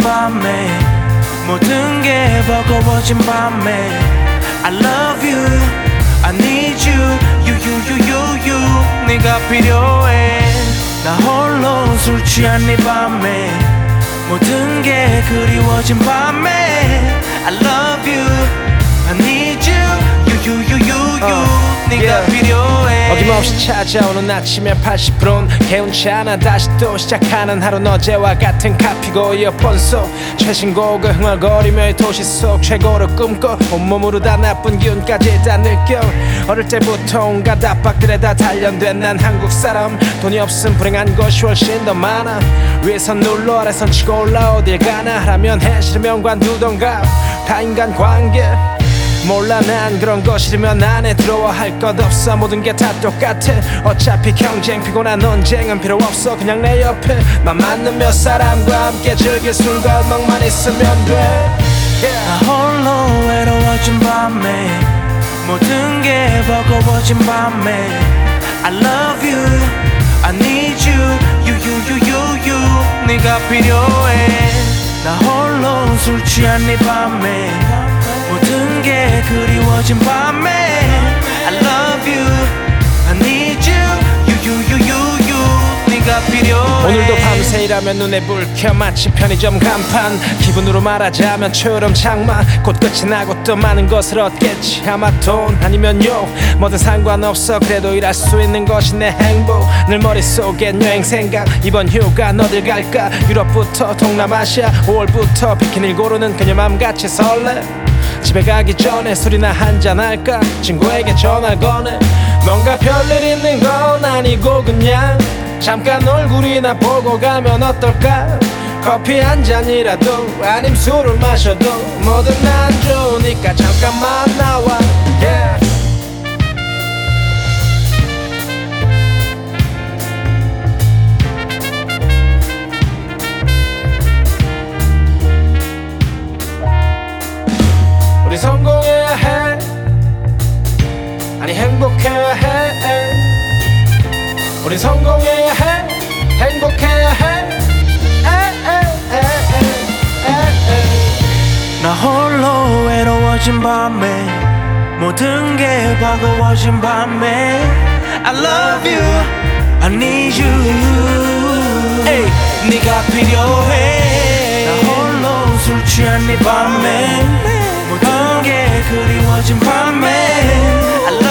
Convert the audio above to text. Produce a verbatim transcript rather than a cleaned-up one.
밤에 모든 게 버거워진 밤에 I love you, I need you, you, you, you, you, you 네가 필요해. 나 홀로 술 취한 이 밤에 모든 게 그리워진 밤에 I love you, I need you, you, you, you, you, you uh, 네가 yeah. 필요해. 어김없이 찾아오는 아침의 팔십 분은 개운치 않아. 다시 또 시작하는 하루는 어제와 같은 카피고 이어폰 속 최신곡을 흥얼거리며 이 도시 속 최고를 꿈꿔 온몸으로 다 나쁜 기운까지 다 느껴. 어릴 때부터 온갖 압박들에 다 단련된 난 한국 사람. 돈이 없음 불행한 것이 훨씬 더 많아. 위에선 눌러 아래선 치고 올라 어딜 가나. 하라면 해 싫으면 관두던가. 다 인간관계 몰라 난 그런 거 싫으면 안에 들어와 할 것 없어. 모든 게 다 똑같아. 어차피 경쟁 피곤한 논쟁은 필요 없어. 그냥 내 옆에 맘 맞는 몇 사람과 함께 즐길 술과 음악만 있으면 돼. yeah. 나 홀로 외로워진 밤에 모든 게 버거워진 밤에 I love you, I need you, you, you, you, you, you 네가 필요해. 나 홀로 술 취한 이 밤에 모든 게 그리워진 밤에 I love you, I need you, you, you, you, you, you 네가 필요해. 오늘도 밤새 일하면 눈에 불 켜 마치 편의점 간판. 기분으로 말하자면 초여름 장마. 곧 끝이 나고 또 많은 것을 얻겠지. 아마 돈 아니면 욕 뭐든 상관없어. 그래도 일할 수 있는 것이 내 행복. 늘 머릿속엔 여행 생각. 이번 휴가 어딜 갈까. 유럽부터 동남아시아. 오월부터 비키니를 고르는 그녀 맘같이 설레. 집에 가기 전에 술이나 한잔 할까. 친구에게 전화를 거네. 뭔가 별일 있는 건 아니고 그냥 잠깐 얼굴이나 보고 가면 어떨까. 커피 한 잔이라도 아님 술을 마셔도 뭐든 난 좋으니까 잠깐만 나와. yeah. 우리 성공해야 해. 아니 행복해야 해. 우리 성공해야 해. 행복해야 해. 나 홀로 외로워진 밤에 모든 게 버거워진 밤에 I love you, I need you 에이, 네가 필요해. 나 홀로 술 취한 이 밤에 모든 게 그리워진 밤에 I love